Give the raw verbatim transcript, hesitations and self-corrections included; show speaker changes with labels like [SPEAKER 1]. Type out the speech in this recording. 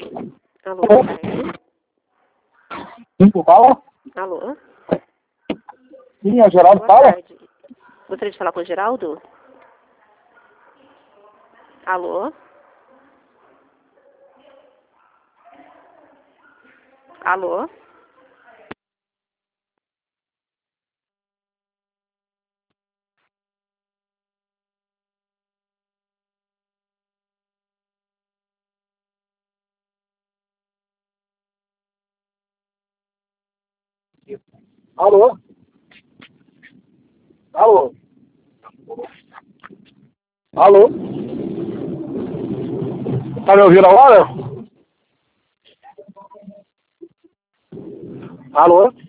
[SPEAKER 1] Alô, boa tarde.
[SPEAKER 2] Sim, fala?
[SPEAKER 1] Alô?
[SPEAKER 2] Sim, é Geraldo,
[SPEAKER 1] Boa
[SPEAKER 2] fala?
[SPEAKER 1] tarde. Gostaria de falar com o Geraldo? Alô? Alô?
[SPEAKER 2] Alô? Alô? Alô? Tá me ouvindo agora? Alô?